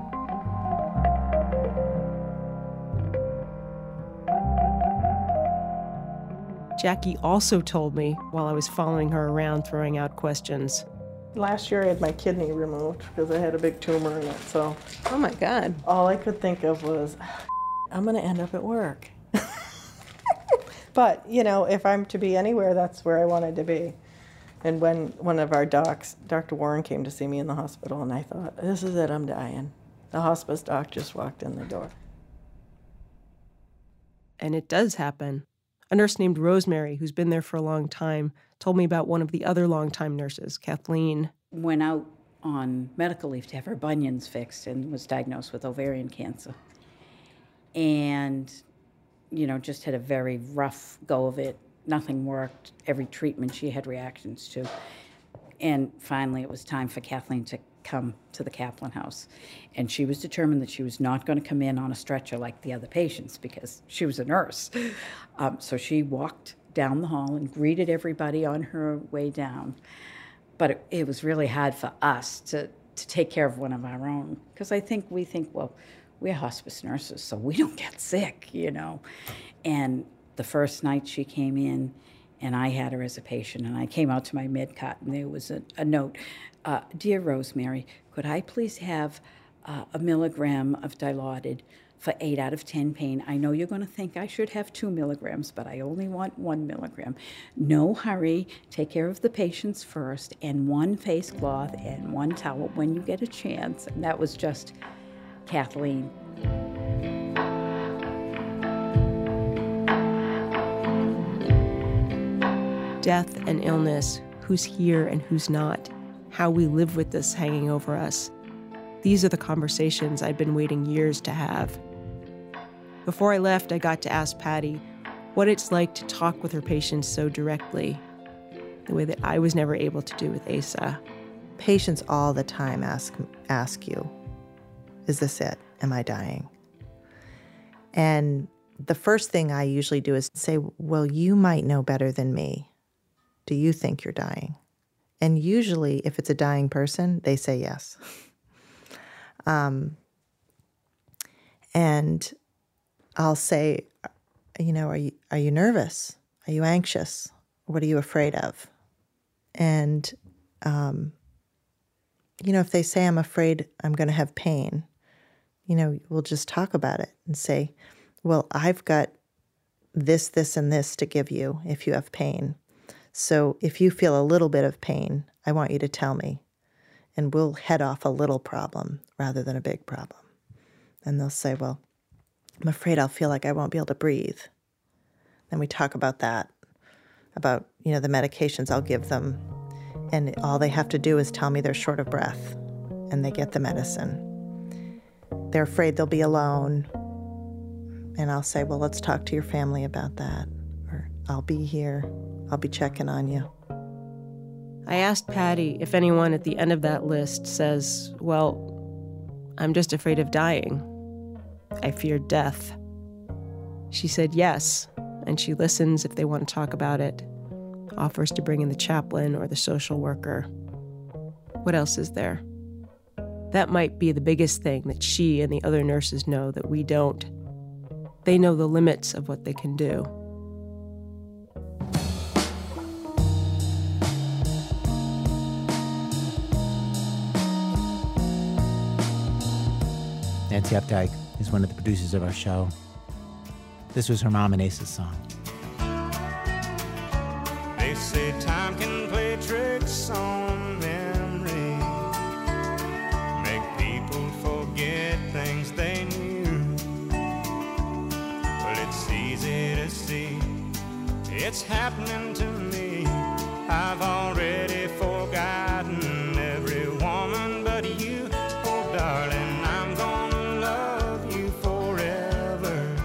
K: Jackie also told me while I was following her around throwing out questions.
U: Last year I had my kidney removed because I had a big tumor in it, so. Oh my God. All I could think of was, I'm gonna end up at work. But, you know, if I'm to be anywhere, that's where I wanted to be. And when one of our docs, Doctor Warren, came to see me in the hospital, and I thought, this is it, I'm dying. The hospice doc just walked in the door.
K: And it does happen. A nurse named Rosemary, who's been there for a long time, told me about one of the other longtime nurses, Kathleen.
V: Went out on medical leave to have her bunions fixed and was diagnosed with ovarian cancer. And you know, just had a very rough go of it. Nothing worked. Every treatment she had reactions to. And finally, it was time for Kathleen to come to the Kaplan House. And she was determined that she was not going to come in on a stretcher like the other patients because she was a nurse. Um, so she walked down the hall and greeted everybody on her way down. But it, it was really hard for us to, to take care of one of our own. Because I think we think, well, we're hospice nurses, so we don't get sick, you know. And the first night she came in, and I had her as a patient, and I came out to my med cot, and there was a, a note. Uh, Dear Rosemary, could I please have uh, a milligram of Dilaudid for eight out of ten pain? I know you're going to think I should have two milligrams, but I only want one milligram. No hurry. Take care of the patients first, and one face cloth and one towel when you get a chance. And that was just Kathleen.
K: Death and illness, who's here and who's not, how we live with this hanging over us. These are the conversations I'd been waiting years to have. Before I left, I got to ask Patty what it's like to talk with her patients so directly, the way that I was never able to do with Asa.
O: Patients all the time ask ask you, is this it? Am I dying? And the first thing I usually do is say, well, you might know better than me. Do you think you're dying? And usually, if it's a dying person, they say yes. um, and I'll say, you know, are you, are you nervous? Are you anxious? What are you afraid of? And, um, you know, if they say I'm afraid I'm going to have pain, you know, we'll just talk about it and say, well, I've got this, this, and this to give you if you have pain. So if you feel a little bit of pain, I want you to tell me, and we'll head off a little problem rather than a big problem. And they'll say, well, I'm afraid I'll feel like I won't be able to breathe. Then we talk about that, about, you know, the medications I'll give them, and all they have to do is tell me they're short of breath, and they get the medicine. They're afraid they'll be alone, and I'll say, well, let's talk to your family about that, or I'll be here. I'll be checking on you.
K: I asked Patty if anyone at the end of that list says, well, I'm just afraid of dying. I fear death. She said yes, and she listens if they want to talk about it, offers to bring in the chaplain or the social worker. What else is there? That might be the biggest thing that she and the other nurses know that we don't. They know the limits of what they can do.
A: Nancy Updike is one of the producers of our show. This was her mom and Ace's song.
D: They say time can play tricks on memory, make people forget things they knew. Well, it's easy to see, it's happening to me. I've already forgotten every woman but you. Oh, darling, I'm gonna love you forever,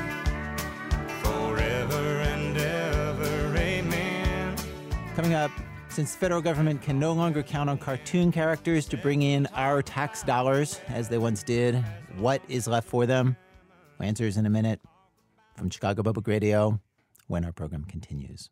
D: forever and ever, amen.
A: Coming up, since the federal government can no longer count on cartoon characters to bring in our tax dollars as they once did, what is left for them? Answers in a minute from Chicago Public Radio when our program continues.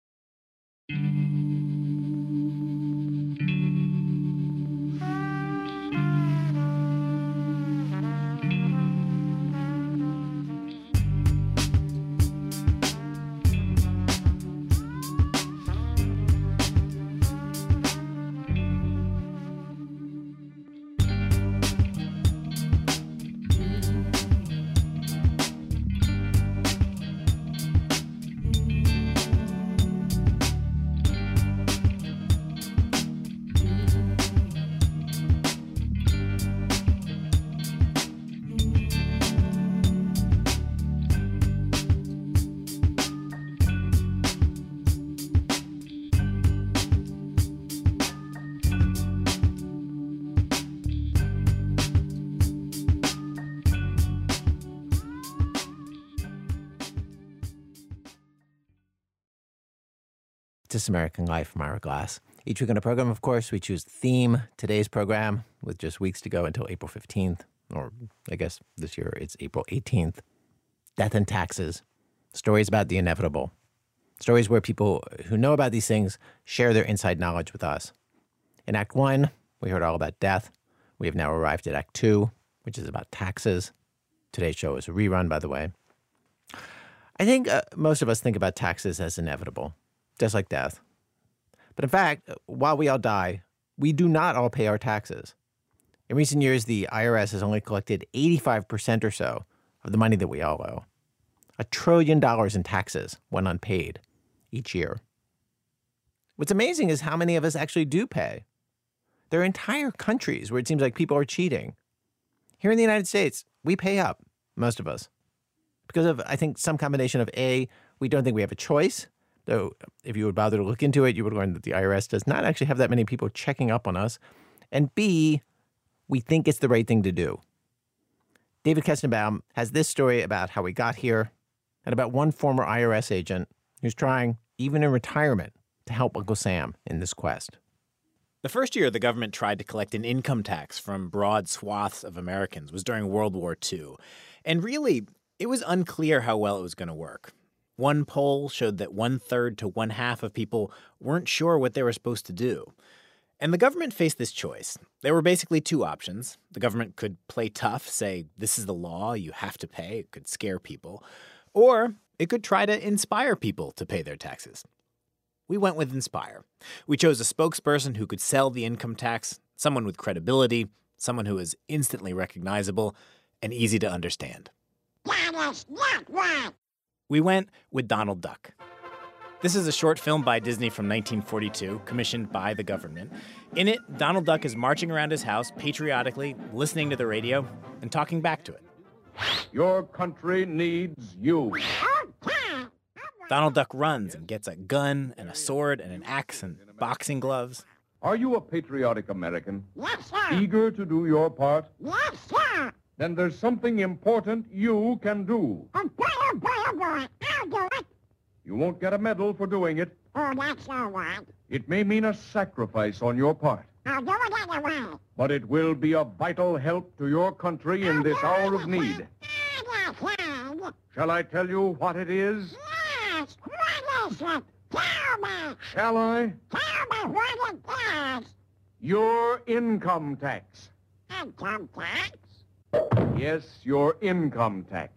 A: This American Life from Ira Glass. Each week on the program, of course, we choose the theme. Today's program, with just weeks to go until April fifteenth, or I guess this year it's April eighteenth. Death and taxes. Stories about the inevitable. Stories where people who know about these things share their inside knowledge with us. In Act One, we heard all about death. We have now arrived at Act Two, which is about taxes. Today's show is a rerun, by the way. I think uh, most of us think about taxes as inevitable, just like death. But in fact, while we all die, we do not all pay our taxes. In recent years, the I R S has only collected eighty-five percent or so of the money that we all owe. A trillion dollars in taxes went unpaid each year. What's amazing is how many of us actually do pay. There are entire countries where it seems like people are cheating. Here in the United States, we pay up, most of us. Because of, I think, some combination of A, we don't think we have a choice. Though, if you would bother to look into it, you would learn that the I R S does not actually have that many people checking up on us. And B, we think it's the right thing to do. David Kestenbaum has this story about how we got here and about one former I R S agent who's trying, even in retirement, to help Uncle Sam in this quest.
E: The first year the government tried to collect an income tax from broad swaths of Americans was during World War Two. And really, it was unclear how well it was going to work. One poll showed that one-third to one-half of people weren't sure what they were supposed to do. And the government faced this choice. There were basically two options. The government could play tough, say, this is the law, you have to pay. It could scare people. Or it could try to inspire people to pay their taxes. We went with inspire. We chose a spokesperson who could sell the income tax, someone with credibility, someone who is instantly recognizable and easy to understand. We went with Donald Duck. This is a short film by Disney from nineteen forty-two, commissioned by the government. In it, Donald Duck is marching around his house patriotically, listening to the radio, and talking back to it.
W: Your country needs you.
E: Donald Duck runs and gets a gun and a sword and an axe and boxing gloves.
W: Are you a patriotic American? Yes, sir. Eager to do your part?
X: Yes, sir.
W: Then there's something important you can do.
X: I'll do it.
W: You won't get a medal for doing it.
B: Oh, that's all right.
W: It may mean a sacrifice on your part,
B: I'll do it anyway.
W: but it will be a vital help to your country in this hour of need. Shall I tell you what it is?
B: Yes, what is it? Tell me.
W: Shall I?
B: Tell me what it is.
W: Your income tax.
B: Income tax?
W: Yes, your income tax.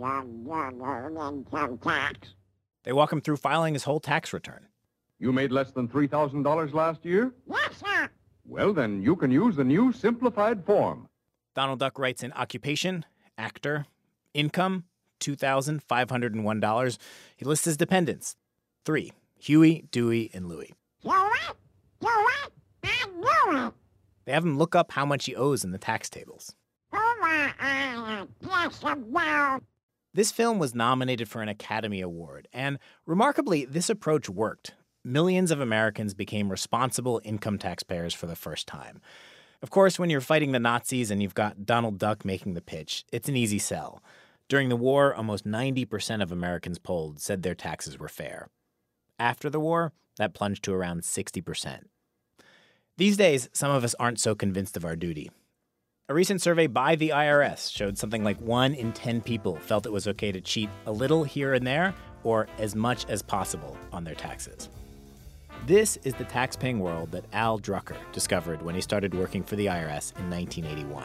B: Income tax.
E: They walk him through filing his whole tax return.
W: You made less than three thousand dollars last year?
B: Yes, sir.
W: Well, then you can use the new simplified form.
E: Donald Duck writes in occupation, actor, income, two thousand five hundred one dollars. He lists his dependents, three, Huey, Dewey, and Louie.
B: Do it, do it, and do it.
E: They have him look up how much he owes in the tax tables.
B: Over Island, yes, about.
E: This film was nominated for an Academy Award, and remarkably, this approach worked. Millions of Americans became responsible income taxpayers for the first time. Of course, when you're fighting the Nazis and you've got Donald Duck making the pitch, it's an easy sell. During the war, almost ninety percent of Americans polled said their taxes were fair. After the war, that plunged to around sixty percent. These days, some of us aren't so convinced of our duty. A recent survey by the I R S showed something like one in ten people felt it was okay to cheat a little here and there or as much as possible on their taxes. This is the tax-paying world that Al Drucker discovered when he started working for the I R S in nineteen eighty-one.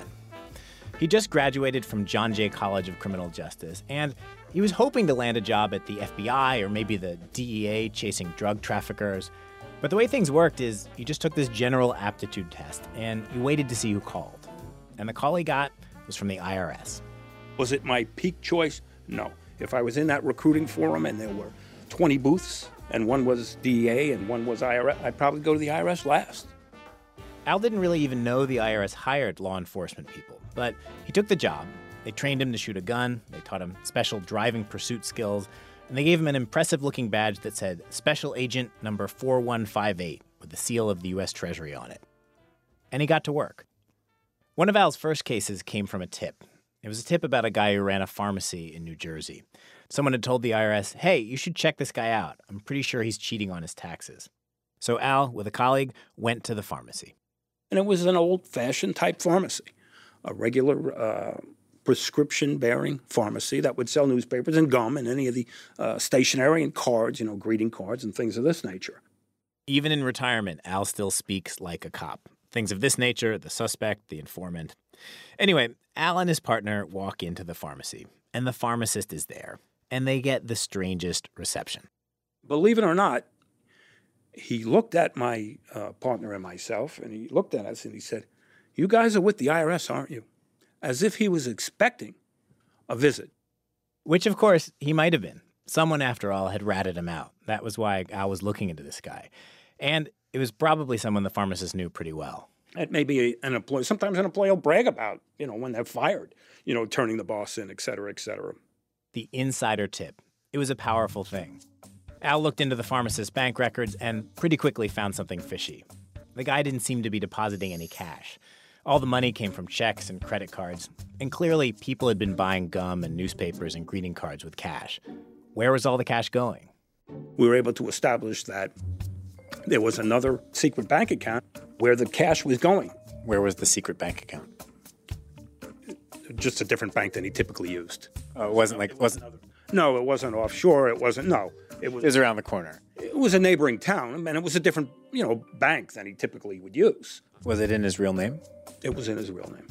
E: He just graduated from John Jay College of Criminal Justice, and he was hoping to land a job at the F B I or maybe the D E A chasing drug traffickers. But the way things worked is you just took this general aptitude test, and you waited to see who called. And the call he got was from the I R S.
C: Was it my peak choice? No. If I was in that recruiting forum and there were twenty booths, and one was D E A and one was I R S, I'd probably go to the I R S last.
E: Al didn't really even know the I R S hired law enforcement people, but he took the job. They trained him to shoot a gun, they taught him special driving pursuit skills, and they gave him an impressive-looking badge that said Special Agent Number four one five eight with the seal of the U S Treasury on it. And he got to work. One of Al's first cases came from a tip. It was a tip about a guy who ran a pharmacy in New Jersey. Someone had told the I R S, hey, you should check this guy out. I'm pretty sure he's cheating on his taxes. So Al, with a colleague, went to the pharmacy.
C: And it was an old-fashioned type pharmacy, a regular uh, prescription-bearing pharmacy that would sell newspapers and gum and any of the uh, stationery and cards, you know, greeting cards and things of this nature.
E: Even in retirement, Al still speaks like a cop. Things of this nature, the suspect, the informant. Anyway, Al and his partner walk into the pharmacy, and the pharmacist is there, and they get the strangest reception.
C: Believe it or not, he looked at my uh, partner and myself, and he looked at us and he said, you guys are with the I R S, aren't you? As if he was expecting a visit.
E: Which, of course, he might have been. Someone, after all, had ratted him out. That was why Al was looking into this guy. And it was probably someone the pharmacist knew pretty well.
C: It may be an employee. Sometimes an employee will brag about, you know, when they're fired, you know, turning the boss in, et cetera, et cetera.
E: The insider tip. It was a powerful thing. Al looked into the pharmacist's bank records and pretty quickly found something fishy. The guy didn't seem to be depositing any cash. All the money came from checks and credit cards, and clearly people had been buying gum and newspapers and greeting cards with cash. Where was all the cash going?
C: We were able to establish that there was another secret bank account where the cash was going.
E: Where was the secret bank account?
C: Just a different bank than he typically used.
E: Oh, it wasn't like, it wasn't...
C: No, it wasn't offshore. It wasn't, no. It was,
E: it was around the corner.
C: It was a neighboring town, and it was a different, you know, bank than he typically would use.
E: Was it in his real name?
C: It was in his real name.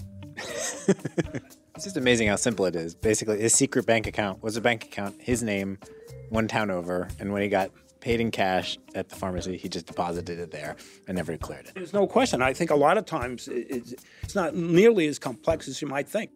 E: It's just amazing how simple it is. Basically, his secret bank account was a bank account, his name, one town over, and when he got paid in cash at the pharmacy, he just deposited it there and never declared it.
C: There's no question. I think a lot of times it's, it's not nearly as complex as you might think.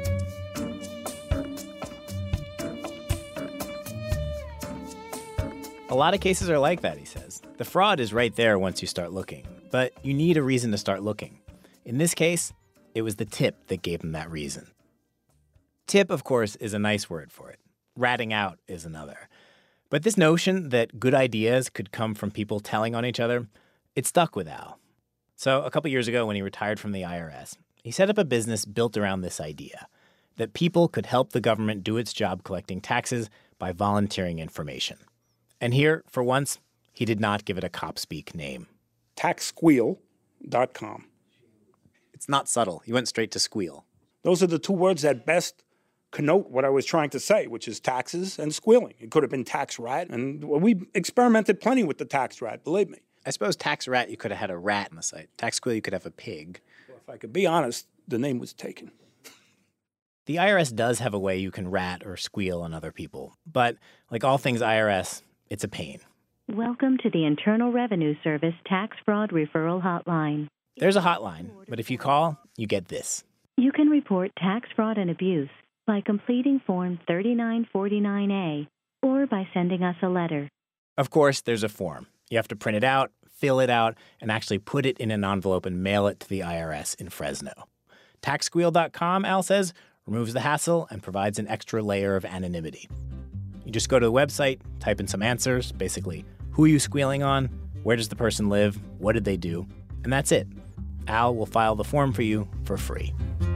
E: A lot of cases are like that, he says. The fraud is right there once you start looking, but you need a reason to start looking. In this case, it was the tip that gave him that reason. Tip, of course, is a nice word for it. Ratting out is another. But this notion that good ideas could come from people telling on each other, it stuck with Al. So a couple years ago when he retired from the I R S, he set up a business built around this idea, that people could help the government do its job collecting taxes by volunteering information. And here, for once, he did not give it a cop-speak name.
C: tax squeal dot com.
E: It's not subtle. He went straight to squeal.
C: Those are the two words that best connote what I was trying to say, which is taxes and squealing. It could have been tax rat, and we experimented plenty with the tax rat, believe me.
E: I suppose tax rat, you could have had a rat on the site. Tax squeal, you could have a pig.
C: Well, if I could be honest, the name was taken.
E: The I R S does have a way you can rat or squeal on other people. But like all things I R S, it's a pain.
F: Welcome to the Internal Revenue Service Tax Fraud Referral Hotline.
E: There's a hotline, but if you call, you get this.
F: You can report tax fraud and abuse by completing Form thirty-nine forty-nine A or by sending us a letter.
E: Of course, there's a form. You have to print it out, fill it out, and actually put it in an envelope and mail it to the I R S in Fresno. tax squeal dot com, Al says, removes the hassle and provides an extra layer of anonymity. You just go to the website, type in some answers, basically, who are you squealing on? Where does the person live? What did they do? And that's it. Al will file the form for you for free.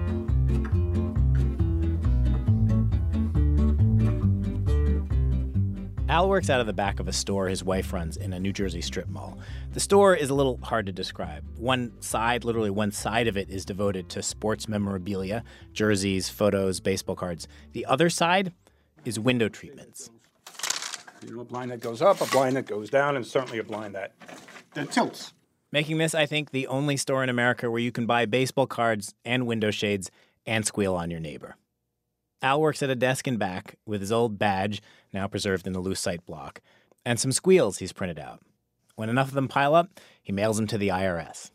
E: Al works out of the back of a store his wife runs in a New Jersey strip mall. The store is a little hard to describe. One side, literally one side of it, is devoted to sports memorabilia, jerseys, photos, baseball cards. The other side is window treatments.
C: You know, a blind that goes up, a blind that goes down, and certainly a blind that, that tilts.
E: Making this, I think, the only store in America where you can buy baseball cards and window shades and squeal on your neighbor. Al works at a desk in back with his old badge, now preserved in the Lucite block, and some squeals he's printed out. When enough of them pile up, he mails them to the I R S.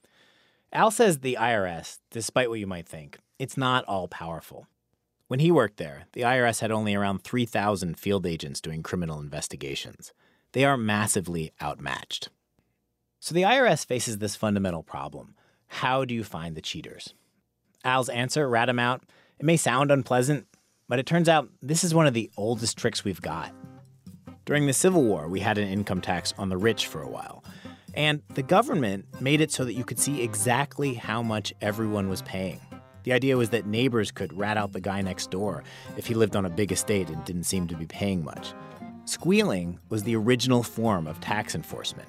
E: Al says the I R S, despite what you might think, it's not all powerful. When he worked there, the I R S had only around three thousand field agents doing criminal investigations. They are massively outmatched. So the I R S faces this fundamental problem. How do you find the cheaters? Al's answer, rat 'em out. It may sound unpleasant, but it turns out this is one of the oldest tricks we've got. During the Civil War, we had an income tax on the rich for a while. And the government made it so that you could see exactly how much everyone was paying. The idea was that neighbors could rat out the guy next door if he lived on a big estate and didn't seem to be paying much. Squealing was the original form of tax enforcement.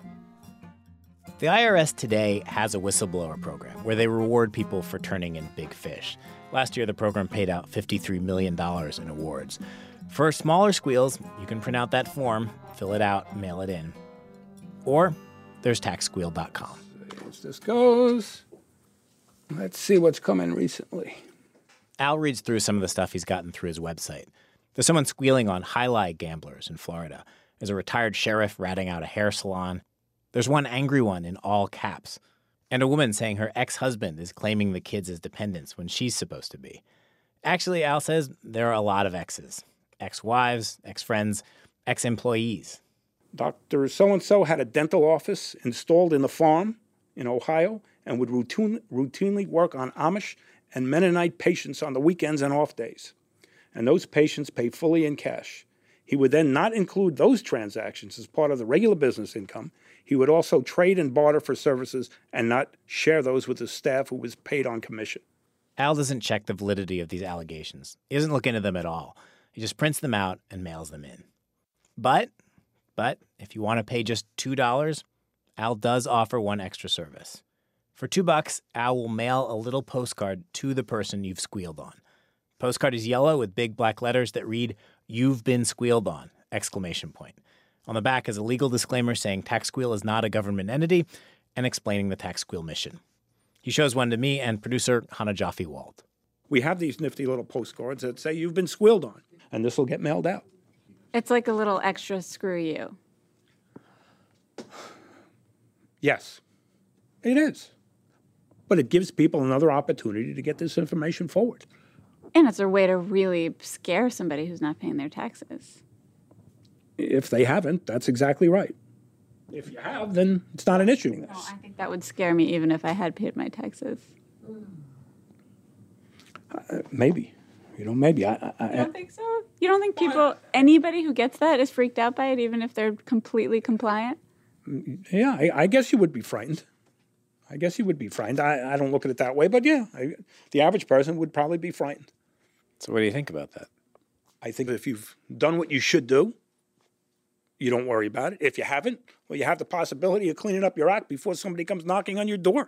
E: The I R S today has a whistleblower program where they reward people for turning in big fish. Last year, the program paid out fifty-three million dollars in awards. For smaller squeals, you can print out that form, fill it out, mail it in. Or there's tax squeal dot com.
C: As this goes, let's see what's come in recently.
E: Al reads through some of the stuff he's gotten through his website. There's someone squealing on highlight gamblers in Florida. There's a retired sheriff ratting out a hair salon. There's one angry one in all caps. And a woman saying her ex-husband is claiming the kids as dependents when she's supposed to be. Actually, Al says there are a lot of exes. Ex-wives, ex-friends, ex-employees.
C: Doctor so-and-so had a dental office installed in the farm in Ohio and would routine, routinely work on Amish and Mennonite patients on the weekends and off days. And those patients pay fully in cash. He would then not include those transactions as part of the regular business income. He would also trade and barter for services and not share those with his staff who was paid on commission.
E: Al doesn't check the validity of these allegations. He doesn't look into them at all. He just prints them out and mails them in. But, but, if you want to pay just two dollars, Al does offer one extra service. For two bucks, Al will mail a little postcard to the person you've squealed on. Postcard is yellow with big black letters that read, "You've been squealed on!" exclamation point. On the back is a legal disclaimer saying Tax Squeal is not a government entity and explaining the Tax Squeal mission. He shows one to me and producer Hannah Jaffe-Wald.
C: We have these nifty little postcards that say you've been squealed on, and this will get mailed out.
J: It's like a little extra screw you.
C: Yes, it is. But it gives people another opportunity to get this information forward.
J: And it's a way to really scare somebody who's not paying their taxes.
C: If they haven't, that's exactly right. If you have, then it's not an issue.
J: No, I think that would scare me even if I had paid my taxes.
C: Uh, maybe. You know, maybe. I, I,
J: You don't think so? You don't think people, anybody who gets that is freaked out by it even if they're completely compliant?
C: Yeah, I, I guess you would be frightened. I guess you would be frightened. I, I don't look at it that way, but yeah, I, the average person would probably be frightened.
E: So what do you think about that?
C: I think if you've done what you should do, you don't worry about it. If you haven't, well, you have the possibility of cleaning up your act before somebody comes knocking on your door.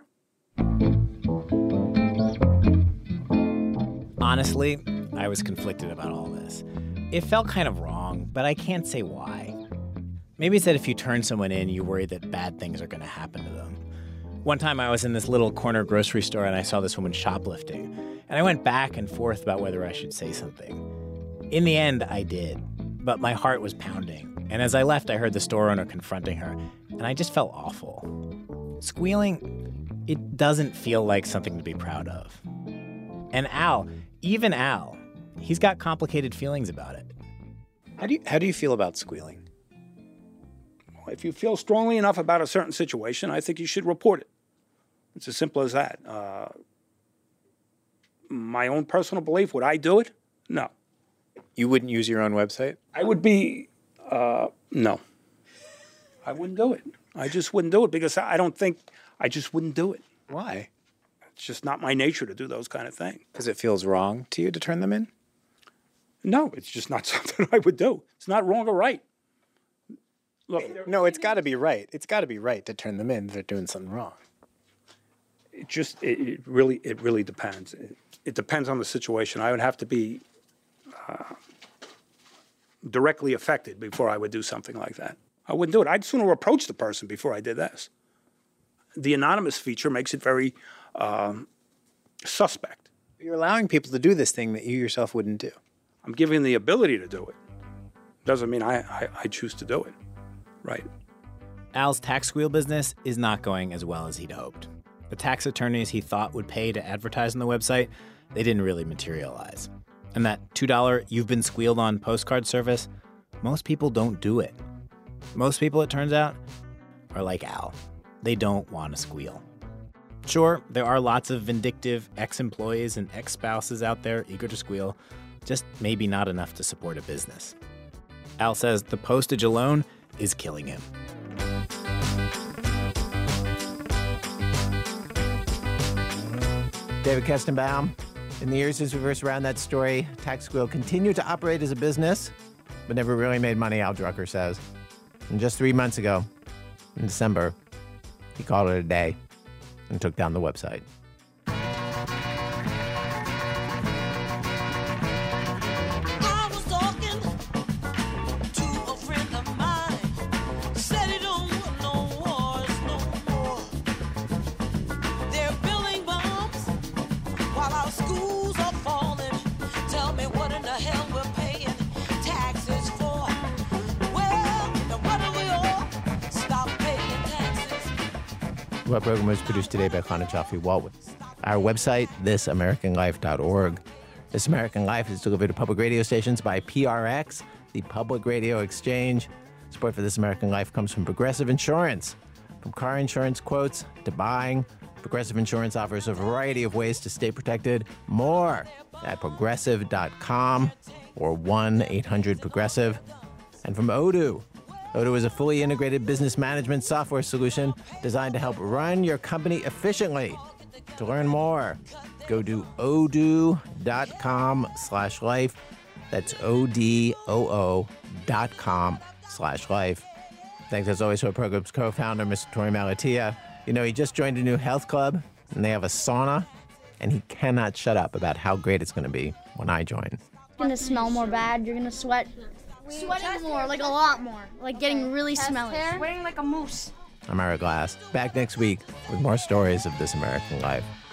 E: Honestly, I was conflicted about all this. It felt kind of wrong, but I can't say why. Maybe it's that if you turn someone in, you worry that bad things are going to happen to them. One time I was in this little corner grocery store and I saw this woman shoplifting, and I went back and forth about whether I should say something. In the end, I did, but my heart was pounding, and as I left, I heard the store owner confronting her, and I just felt awful. Squealing, it doesn't feel like something to be proud of. And Al, even Al, he's got complicated feelings about it.
G: How do you, how do you feel about squealing?
C: Well, if you feel strongly enough about a certain situation, I think you should report it. It's as simple as that. Uh, my own personal belief, would I do it? No.
G: You wouldn't use your own website?
C: I would be, uh, no. I wouldn't do it. I just wouldn't do it because I don't think, I just wouldn't do it.
G: Why?
C: It's just not my nature to do those kind of things.
G: Because it feels wrong to you to turn them in?
C: No, it's just not something I would do. It's not wrong or right. Look,
G: no, it's got to be right. It's got to be right to turn them in if they're doing something wrong.
C: It just, it, it really, it really depends. It, it depends on the situation. I would have to be uh, directly affected before I would do something like that. I wouldn't do it. I'd sooner approach the person before I did this. The anonymous feature makes it very um, suspect.
G: You're allowing people to do this thing that you yourself wouldn't do.
C: I'm giving the ability to do it. Doesn't mean I, I, I choose to do it. Right.
E: Al's tax squeal business is not going as well as he'd hoped. The tax attorneys he thought would pay to advertise on the website, they didn't really materialize. And that two dollar You've Been Squealed On postcard service, most people don't do it. Most people, it turns out, are like Al. They don't want to squeal. Sure, there are lots of vindictive ex-employees and ex-spouses out there eager to squeal, just maybe not enough to support a business. Al says the postage alone is killing him.
A: David Kestenbaum. In the years since we first ran that story, Tax Squeal continued to operate as a business, but never really made money, Al Drucker says. And just three months ago, in December, he called it a day and took down the website. Our program was produced today by Chana Jaffe-Waltwood. Our website, this american life dot org. This American Life is delivered to public radio stations by P R X, the Public Radio Exchange. Support for This American Life comes from Progressive Insurance. From car insurance quotes to buying, Progressive Insurance offers a variety of ways to stay protected. More at progressive dot com or one eight hundred progressive. And from Odoo. Odoo is a fully integrated business management software solution designed to help run your company efficiently. To learn more, go to odoo dot com slash life. That's O D O O dot com slash life. Thanks as always to our program's co-founder, Mister Torey Malatia. You know, he just joined a new health club, and they have a sauna, and he cannot shut up about how great it's going to be when I join.
H: It's going to smell more bad. You're going to sweat. Sweating more, like a lot more. Like getting really smelly.
I: Sweating like a moose.
A: I'm Ira Glass, back next week with more stories of This American Life.